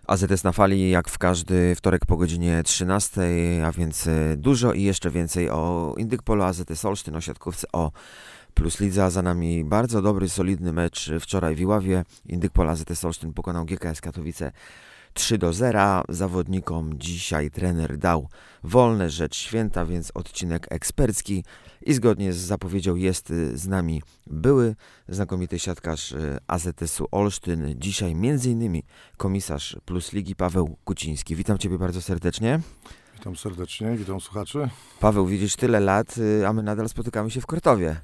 AZS na fali, jak w każdy wtorek po godzinie 13, a więc dużo i jeszcze więcej o Indykpolu AZS Olsztyn, o siatkówce, o Plus Lidze, a za nami bardzo dobry, solidny mecz wczoraj w Iławie. Indykpol AZS Olsztyn pokonał GKS Katowice 3-0. Zawodnikom dzisiaj trener dał wolne, rzecz święta, więc odcinek ekspercki i zgodnie z zapowiedzią jest z nami były znakomity siatkarz AZS-u Olsztyn. Dzisiaj m.in. komisarz Plus Ligi Paweł Kuciński. Witam Ciebie bardzo serdecznie. Witam serdecznie, witam słuchaczy. Paweł, widzisz, tyle lat, a my nadal spotykamy się w Kortowie.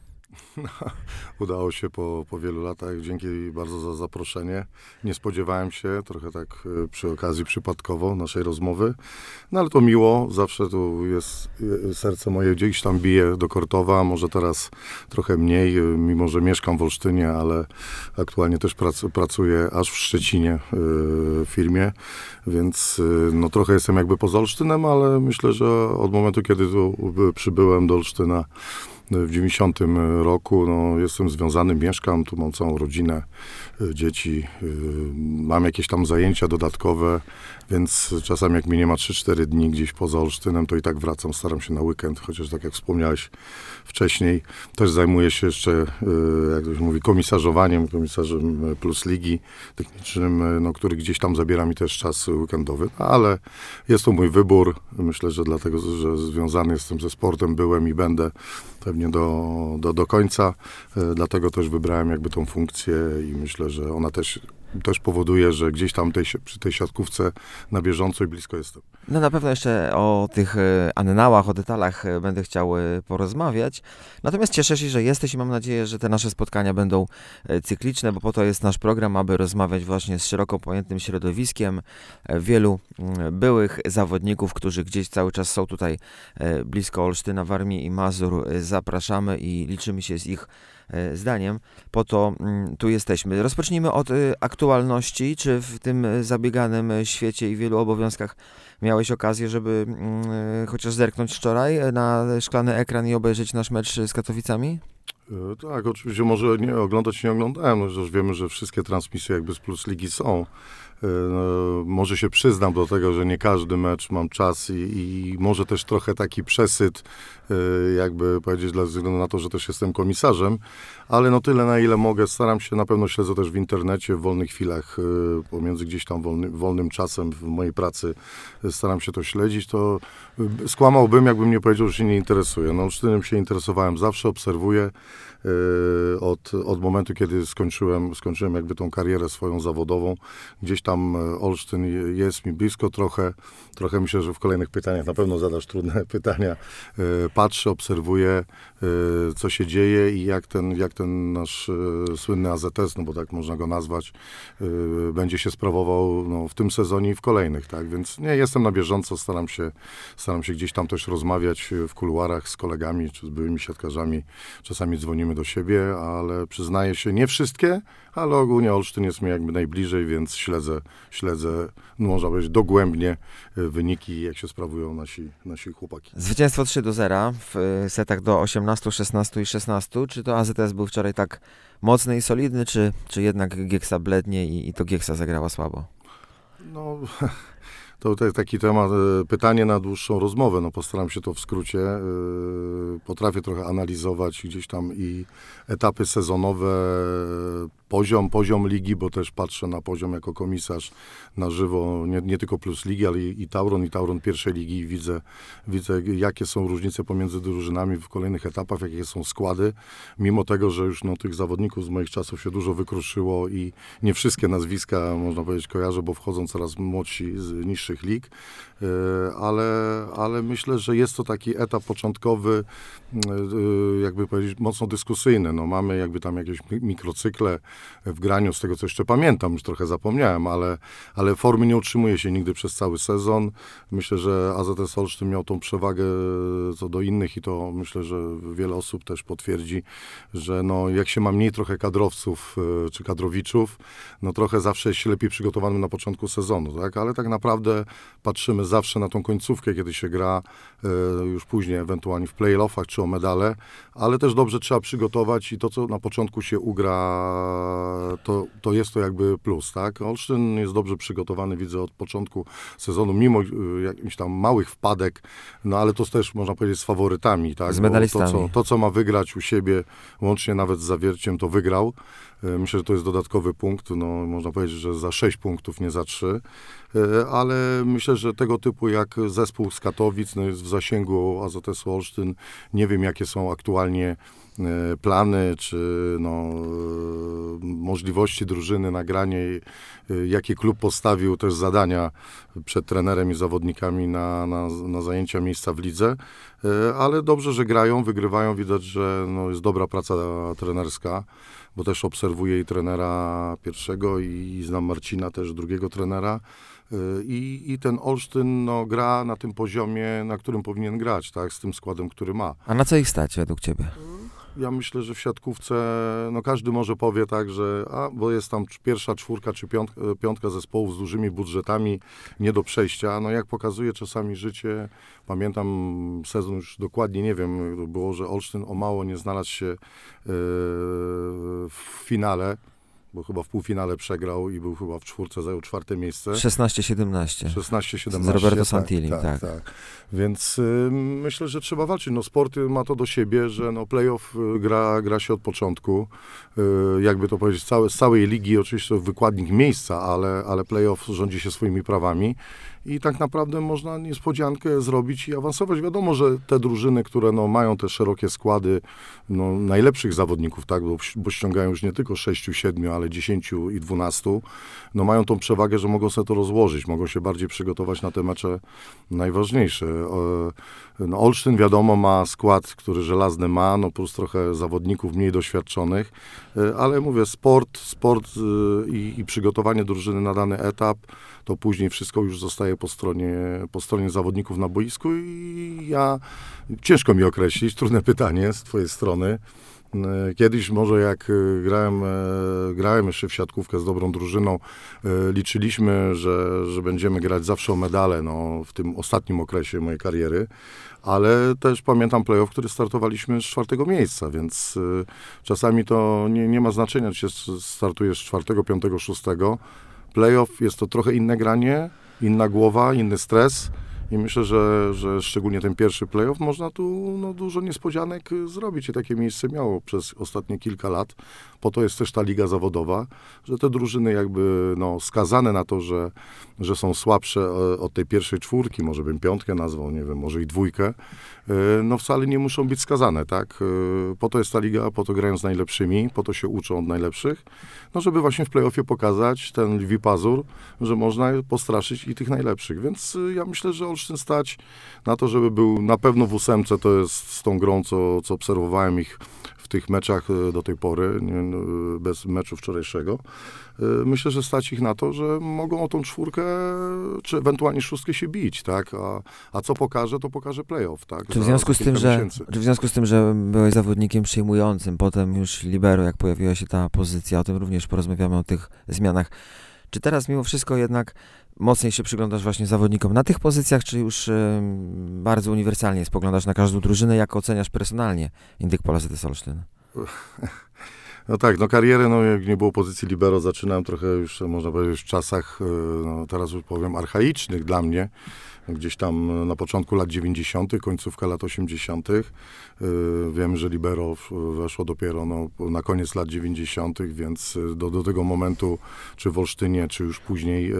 Udało się po wielu latach. Dzięki bardzo za zaproszenie. Nie spodziewałem się, trochę tak przy okazji przypadkowo naszej rozmowy. No ale to miło, zawsze tu jest, serce moje gdzieś tam bije do Kortowa, może teraz trochę mniej, mimo że mieszkam w Olsztynie, ale aktualnie też pracuję aż w Szczecinie w firmie, więc no trochę jestem jakby poza Olsztynem, ale myślę, że od momentu, kiedy tu przybyłem do Olsztyna w 90 roku, no, jestem związany, mieszkam, tu mam całą rodzinę, dzieci, mam jakieś tam zajęcia dodatkowe, więc czasami jak mi nie ma 3-4 dni gdzieś poza Olsztynem, to i tak wracam, staram się na weekend, chociaż tak jak wspomniałeś wcześniej, też zajmuję się jeszcze, jak to się mówi, komisarzowaniem, komisarzem Plus Ligi technicznym, no, który gdzieś tam zabiera mi też czas weekendowy, ale jest to mój wybór, myślę, że dlatego, że związany jestem ze sportem, byłem i będę pewnie do końca, dlatego też wybrałem jakby tą funkcję i myślę, że ona też powoduje, że gdzieś tam przy tej siatkówce na bieżąco i blisko jestem. No na pewno jeszcze o tych annałach, o detalach będę chciał porozmawiać. Natomiast cieszę się, że jesteś i mam nadzieję, że te nasze spotkania będą cykliczne, bo po to jest nasz program, aby rozmawiać właśnie z szeroko pojętym środowiskiem wielu byłych zawodników, którzy gdzieś cały czas są tutaj blisko Olsztyna, Warmii i Mazur. Zapraszamy i liczymy się z ich zdaniem. Po to tu jesteśmy. Rozpocznijmy od aktualności. Czy w tym zabieganym świecie i wielu obowiązkach miałeś okazję, żeby chociaż zerknąć wczoraj na szklany ekran i obejrzeć nasz mecz z Katowicami? Tak, oczywiście może nie oglądałem, no, już wiemy, że wszystkie transmisje jakby z Plus Ligi są. No, może się przyznam do tego, że nie każdy mecz mam czas i może też trochę taki przesyt, jakby powiedzieć, ze względu na to, że też jestem komisarzem, ale no tyle, na ile mogę, staram się, na pewno śledzę też w internecie, w wolnych chwilach, pomiędzy gdzieś tam wolnym czasem w mojej pracy staram się to śledzić, to skłamałbym, jakbym nie powiedział, że się nie interesuję. No, Olsztynem się interesowałem zawsze, obserwuję od momentu, kiedy skończyłem jakby tą karierę swoją zawodową. Gdzieś tam Olsztyn jest mi blisko trochę myślę, że w kolejnych pytaniach na pewno zadasz trudne pytania. Patrzę, obserwuję, co się dzieje i jak ten nasz słynny AZS, no bo tak można go nazwać, będzie się sprawował no, w tym sezonie i w kolejnych, tak? Więc nie, jestem na bieżąco, staram się gdzieś tam też rozmawiać w kuluarach z kolegami czy z byłymi siatkarzami. Czasami dzwonimy do siebie, ale przyznaję się, nie wszystkie, ale ogólnie Olsztyn jest mi jakby najbliżej, więc śledzę, no można powiedzieć, dogłębnie wyniki, jak się sprawują nasi chłopaki. Zwycięstwo 3-0 w setach do 18, 16 i 16. Czy to AZS był wczoraj tak mocny i solidny, czy jednak Gieksa blednie i to Gieksa zagrała słabo? No... To jest taki temat, pytanie na dłuższą rozmowę, no postaram się to w skrócie. Potrafię trochę analizować gdzieś tam i etapy sezonowe, poziom ligi, bo też patrzę na poziom jako komisarz na żywo, nie tylko Plus Ligi, ale i Tauron pierwszej ligi i widzę jakie są różnice pomiędzy drużynami w kolejnych etapach, jakie są składy, mimo tego, że już no, tych zawodników z moich czasów się dużo wykruszyło i nie wszystkie nazwiska, można powiedzieć, kojarzę, bo wchodzą coraz młodsi z niższych lig, ale myślę, że jest to taki etap początkowy, jakby powiedzieć, mocno dyskusyjny. No, mamy jakby tam jakieś mikrocykle w graniu, z tego co jeszcze pamiętam, już trochę zapomniałem, ale formy nie utrzymuje się nigdy przez cały sezon. Myślę, że AZS Olsztyn miał tą przewagę co do innych i to myślę, że wiele osób też potwierdzi, że no, jak się ma mniej trochę kadrowców czy kadrowiczów, no trochę zawsze jest się lepiej przygotowanym na początku sezonu, tak? Ale tak naprawdę ale patrzymy zawsze na tą końcówkę, kiedy się gra już później, ewentualnie w play-offach czy o medale, ale też dobrze trzeba przygotować i to, co na początku się ugra, to jest to jakby plus, tak? Olsztyn jest dobrze przygotowany, widzę, od początku sezonu, mimo jakichś tam małych wpadek, no ale to też można powiedzieć z faworytami, tak? Z medalistami. To, co ma wygrać u siebie, łącznie nawet z Zawierciem, to wygrał. Myślę, że to jest dodatkowy punkt, no można powiedzieć, że za 6 punktów, nie za 3, ale myślę, że tego typu jak zespół z Katowic, no jest w zasięgu AZS-u Olsztyn. Nie wiem, jakie są aktualnie plany, czy możliwości drużyny, nagranie, jaki klub postawił też zadania przed trenerem i zawodnikami na zajęcia miejsca w lidze, ale dobrze, że grają, wygrywają, widać, że jest dobra praca trenerska, bo też obserwuję i trenera pierwszego i znam Marcina, też drugiego trenera. I ten Olsztyn gra na tym poziomie, na którym powinien grać, tak, z tym składem, który ma. A na co ich stać według ciebie? Ja myślę, że w siatkówce, każdy może powie tak, że bo jest tam pierwsza czwórka czy piątka zespołów z dużymi budżetami, nie do przejścia. Jak pokazuje czasami życie, pamiętam sezon, już dokładnie nie wiem, było, że Olsztyn o mało nie znalazł się w finale, bo chyba w półfinale przegrał i był chyba w czwórce, zajął 4. miejsce. 16-17. 16-17. Z Roberto Santilli, tak. Więc myślę, że trzeba walczyć. Sport ma to do siebie, że playoff gra się od początku. Jakby to powiedzieć, z całej ligi oczywiście wykładnik miejsca, ale playoff rządzi się swoimi prawami. I tak naprawdę można niespodziankę zrobić i awansować. Wiadomo, że te drużyny, które mają te szerokie składy najlepszych zawodników, tak, bo ściągają już nie tylko 6, 7, ale 10 i 12, mają tą przewagę, że mogą sobie to rozłożyć, mogą się bardziej przygotować na te mecze najważniejsze. Olsztyn, wiadomo, ma skład, który żelazny ma, plus trochę zawodników mniej doświadczonych, ale mówię, sport i przygotowanie drużyny na dany etap, to później wszystko już zostaje po stronie zawodników na boisku i ciężko mi określić, trudne pytanie z twojej strony. Kiedyś może jak grałem jeszcze w siatkówkę z dobrą drużyną, liczyliśmy, że będziemy grać zawsze o medale, w tym ostatnim okresie mojej kariery, ale też pamiętam playoff, który startowaliśmy z 4. miejsca, więc czasami to nie ma znaczenia, czy startujesz z 4., 5., 6. Playoff jest to trochę inne granie, inna głowa, inny stres i myślę, że szczególnie ten pierwszy playoff można tu dużo niespodzianek zrobić i takie miejsce miało przez ostatnie kilka lat. Po to jest też ta liga zawodowa, że te drużyny jakby skazane na to, że są słabsze od tej pierwszej czwórki, może bym 5 nazwał, nie wiem, może i 2, wcale nie muszą być skazane, tak? Po to jest ta liga, po to grają z najlepszymi, po to się uczą od najlepszych, żeby właśnie w play-offie pokazać ten lwi pazur, że można postraszyć i tych najlepszych. Więc ja myślę, że Olsztyn stać na to, żeby był na pewno w 8, to jest z tą grą, co obserwowałem ich w tych meczach do tej pory, bez meczu wczorajszego. Myślę, że stać ich na to, że mogą o tą 4, czy ewentualnie 6 się bić, tak? A co pokaże, to pokaże playoff, tak? Czy w związku z tym, że byłeś zawodnikiem przyjmującym, potem już libero, jak pojawiła się ta pozycja, o tym również porozmawiamy, o tych zmianach. Czy teraz mimo wszystko jednak mocniej się przyglądasz właśnie zawodnikom na tych pozycjach, czy już bardzo uniwersalnie spoglądasz na każdą drużynę, jak oceniasz personalnie Indyk-Pol AZS Olsztyn? Karierę, jak nie było pozycji libero, zaczynałem trochę już, można powiedzieć, w czasach, teraz już powiem, archaicznych dla mnie. Gdzieś tam na początku lat 90., końcówka lat 80. Wiem, że libero weszło dopiero na koniec lat 90., więc do tego momentu, czy w Olsztynie, czy już później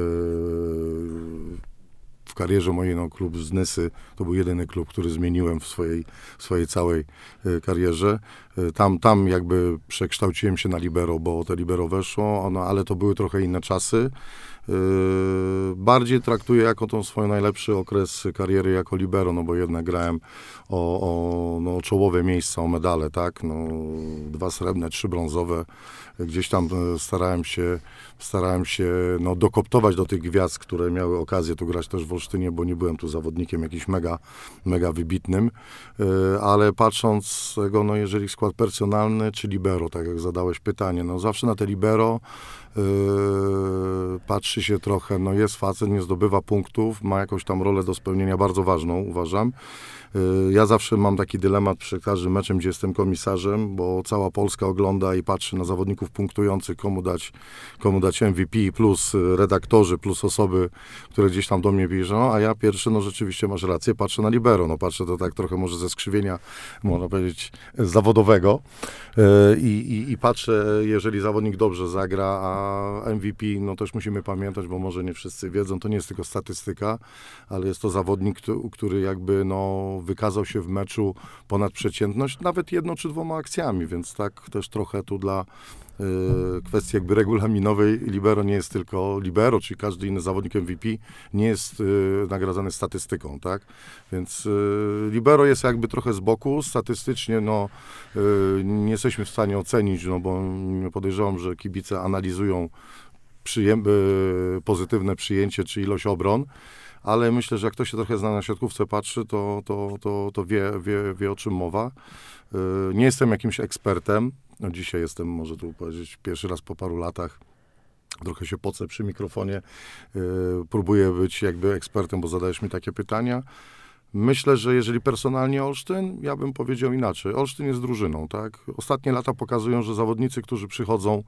w karierze mojej, klub z Nysy, to był jedyny klub, który zmieniłem w swojej całej karierze. Tam jakby przekształciłem się na libero, bo te libero weszło, ale to były trochę inne czasy. Bardziej traktuję jako tą swoją najlepszy okres kariery jako libero, bo jednak grałem o czołowe miejsca, o medale, tak? 2 srebrne, 3 brązowe. Gdzieś tam starałem się dokoptować do tych gwiazd, które miały okazję tu grać też w Olsztynie, bo nie byłem tu zawodnikiem jakimś mega wybitnym, ale patrząc z tego, jeżeli skład personalny czy libero, tak jak zadałeś pytanie, zawsze na te libero patrzy się trochę, no jest facet, nie zdobywa punktów, ma jakąś tam rolę do spełnienia bardzo ważną, uważam. Ja zawsze mam taki dylemat przed każdym meczem, gdzie jestem komisarzem, bo cała Polska ogląda i patrzy na zawodników punktujących, komu dać MVP, plus redaktorzy, plus osoby, które gdzieś tam do mnie piszą, a ja pierwszy, no rzeczywiście masz rację, patrzę na libero, no patrzę to tak trochę może ze skrzywienia, można powiedzieć, zawodowego i patrzę, jeżeli zawodnik dobrze zagra, a MVP, no też musimy pamiętać, bo może nie wszyscy wiedzą, to nie jest tylko statystyka, ale jest to zawodnik, który jakby no wykazał się w meczu ponad przeciętność, nawet 1 czy 2 akcjami, więc tak też trochę tu dla kwestii jakby regulaminowej libero nie jest tylko libero, czyli każdy inny zawodnik MVP nie jest nagradzany statystyką, tak? Więc libero jest jakby trochę z boku, statystycznie no nie jesteśmy w stanie ocenić, no bo podejrzewam, że kibice analizują pozytywne przyjęcie czy ilość obron, ale myślę, że jak ktoś się trochę zna na siatkówce, patrzy, to wie o czym mowa. Nie jestem jakimś ekspertem. No dzisiaj jestem, może tu powiedzieć, pierwszy raz po paru latach. Trochę się pocę przy mikrofonie. Próbuję być jakby ekspertem, bo zadajesz mi takie pytania. Myślę, że jeżeli personalnie Olsztyn, ja bym powiedział inaczej. Olsztyn jest drużyną, tak? Ostatnie lata pokazują, że zawodnicy, którzy przychodzą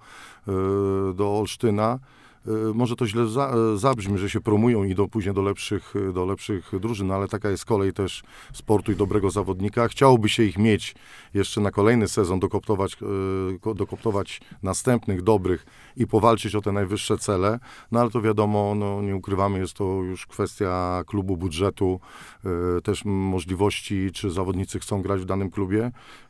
do Olsztyna, może to źle zabrzmi, że się promują i później do lepszych drużyn, ale taka jest kolej też sportu i dobrego zawodnika. Chciałoby się ich mieć jeszcze na kolejny sezon, dokoptować następnych dobrych i powalczyć o te najwyższe cele, no ale to wiadomo, no nie ukrywamy, jest to już kwestia klubu, budżetu, też możliwości, czy zawodnicy chcą grać w danym klubie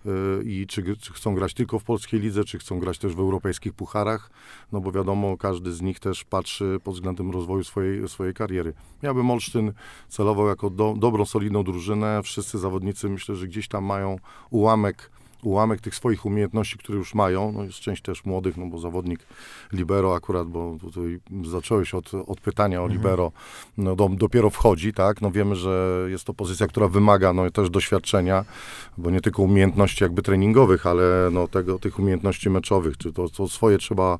i czy chcą grać tylko w polskiej lidze, czy chcą grać też w europejskich pucharach, no bo wiadomo, każdy z nich też patrzy pod względem rozwoju swojej kariery. Ja bym Olsztyn celował jako dobrą, solidną drużynę. Wszyscy zawodnicy myślę, że gdzieś tam mają ułamek tych swoich umiejętności, które już mają. No jest część też młodych, no bo zawodnik libero akurat, bo tutaj zacząłeś od pytania o libero, no dopiero wchodzi, tak? No wiemy, że jest to pozycja, która wymaga no też doświadczenia, bo nie tylko umiejętności jakby treningowych, ale no tych umiejętności meczowych, czy to swoje trzeba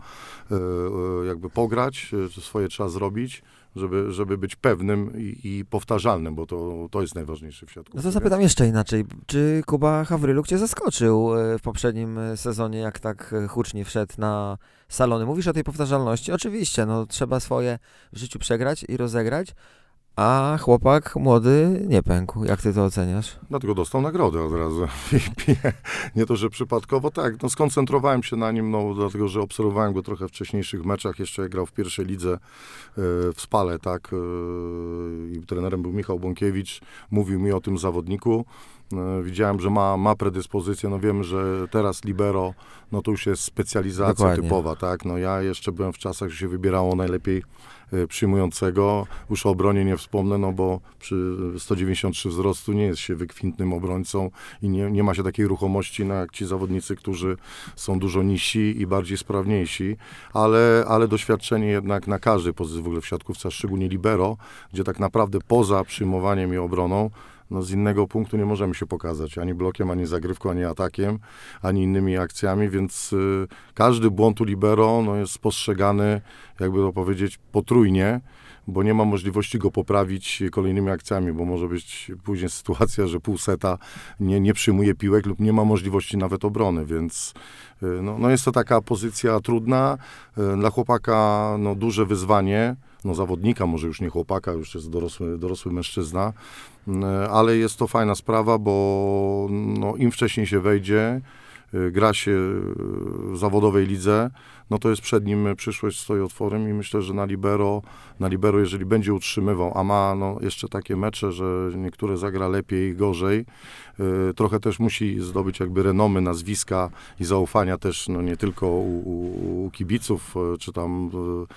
jakby pograć, czy swoje trzeba zrobić, żeby być pewnym i powtarzalnym, bo to jest najważniejsze w siatkówce. No to zapytam jeszcze inaczej. Czy Kuba Hawryluk cię zaskoczył w poprzednim sezonie, jak tak hucznie wszedł na salony? Mówisz o tej powtarzalności. Oczywiście, no trzeba swoje w życiu przegrać i rozegrać, a chłopak młody nie pękł. Jak ty to oceniasz? Dlatego dostał nagrodę od razu. Nie to, że przypadkowo, tak. No skoncentrowałem się na nim, no dlatego, że obserwowałem go trochę w wcześniejszych meczach. Jeszcze jak grał w pierwszej lidze w Spale, tak. I trenerem był Michał Bąkiewicz. Mówił mi o tym zawodniku. Widziałem, że ma predyspozycję. No wiemy, że teraz libero, no to już jest specjalizacja Dokładnie. typowa, tak. No ja jeszcze byłem w czasach, że się wybierało najlepiej przyjmującego. Już o obronie nie wspomnę, no bo przy 193 wzrostu nie jest się wykwintnym obrońcą i nie ma się takiej ruchomości jak ci zawodnicy, którzy są dużo niżsi i bardziej sprawniejsi, ale doświadczenie jednak na każdej pozycji w ogóle w siatkówce, szczególnie libero, gdzie tak naprawdę poza przyjmowaniem i obroną, no z innego punktu nie możemy się pokazać, ani blokiem, ani zagrywką, ani atakiem, ani innymi akcjami, więc każdy błąd u libero no, jest postrzegany, jakby to powiedzieć, potrójnie, bo nie ma możliwości go poprawić kolejnymi akcjami, bo może być później sytuacja, że pół seta nie przyjmuje piłek lub nie ma możliwości nawet obrony, więc no jest to taka pozycja trudna, dla chłopaka no, duże wyzwanie, no zawodnika, może już nie chłopaka, już jest dorosły mężczyzna, ale jest to fajna sprawa, bo no, im wcześniej się wejdzie, gra się w zawodowej lidze, no to jest przed nim przyszłość, stoi otworem i myślę, że na libero, jeżeli będzie utrzymywał, a ma no, jeszcze takie mecze, że niektóre zagra lepiej, gorzej, trochę też musi zdobyć jakby renomy, nazwiska i zaufania też, no nie tylko u kibiców, czy tam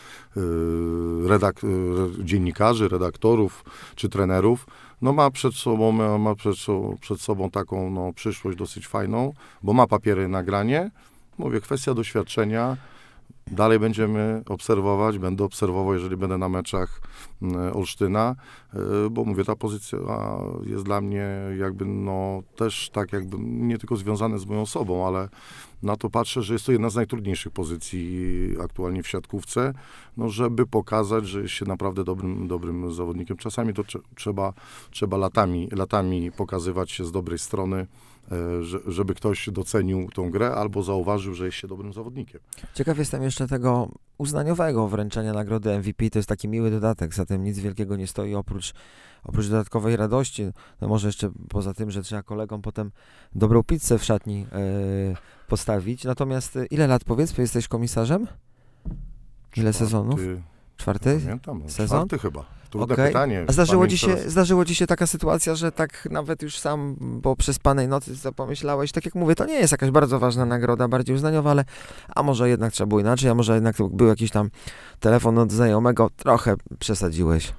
dziennikarzy, redaktorów, czy trenerów, no ma przed sobą taką no, przyszłość dosyć fajną, bo ma papiery na granie. Mówię, kwestia doświadczenia. Dalej będziemy obserwować, będę obserwował, jeżeli będę na meczach Olsztyna, bo mówię, ta pozycja jest dla mnie jakby no też tak jakby nie tylko związane z moją osobą, ale na to patrzę, że jest to jedna z najtrudniejszych pozycji aktualnie w siatkówce, no żeby pokazać, że jest się naprawdę dobrym zawodnikiem. Czasami to trzeba latami pokazywać się z dobrej strony, żeby ktoś docenił tą grę albo zauważył, że jest się dobrym zawodnikiem. Ciekaw jestem jeszcze tego uznaniowego wręczenia nagrody MVP. To jest taki miły dodatek, za tym nic wielkiego nie stoi oprócz dodatkowej radości. No może jeszcze poza tym, że trzeba kolegom potem dobrą pizzę w szatni postawić. Natomiast ile lat, powiedzmy, jesteś komisarzem? Ile sezonów? Czwarty? Pamiętam, sezon? Czwarty chyba. Trudne Okay. pytanie. A zdarzyło ci się taka sytuacja, że tak nawet już sam po przespanej nocy pomyślałeś, tak jak mówię, to nie jest jakaś bardzo ważna nagroda, bardziej uznaniowa, ale a może jednak trzeba było inaczej, a może jednak to był jakiś tam telefon od znajomego, trochę przesadziłeś.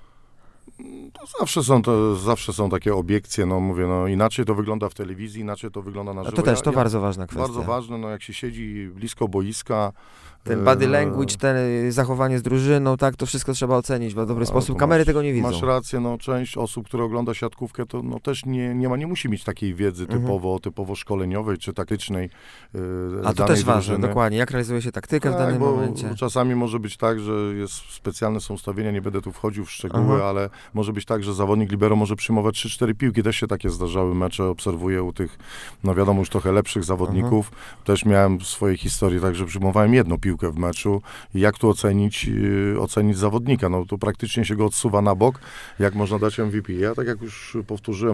To zawsze są takie obiekcje, no mówię, no inaczej to wygląda w telewizji, inaczej to wygląda na żywo. To też, to bardzo ważna kwestia. Bardzo ważne, no jak się siedzi blisko boiska. Ten body language, ten zachowanie z drużyną, tak, to wszystko trzeba ocenić w dobry sposób. Kamery tego nie widzą. Masz rację, no część osób, które ogląda siatkówkę, to no też nie musi mieć takiej wiedzy typowo szkoleniowej czy taktycznej. A to też ważne, dokładnie, jak realizuje się taktykę w danym momencie. Czasami może być tak, że specjalne są ustawienia, nie będę tu wchodził w szczegóły, ale może być tak, że zawodnik libero może przyjmować 3-4 piłki, też się takie zdarzały mecze, obserwuję u tych, no wiadomo, już trochę lepszych zawodników. Też miałem swoje historie, także przyjmowałem jedną piłkę w meczu i jak tu ocenić zawodnika, no to praktycznie się go odsuwa na bok, jak można dać MVP. Ja tak jak już powtórzyłem,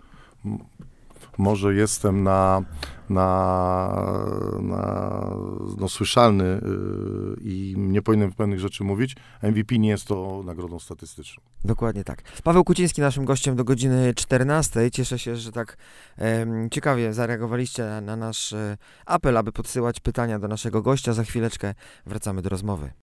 może jestem słyszalny i nie powinienem pewnych rzeczy mówić. MVP nie jest to nagrodą statystyczną. Dokładnie tak. Paweł Kuciński naszym gościem do godziny 14. Cieszę się, że tak ciekawie zareagowaliście na nasz apel, aby podsyłać pytania do naszego gościa. Za chwileczkę wracamy do rozmowy.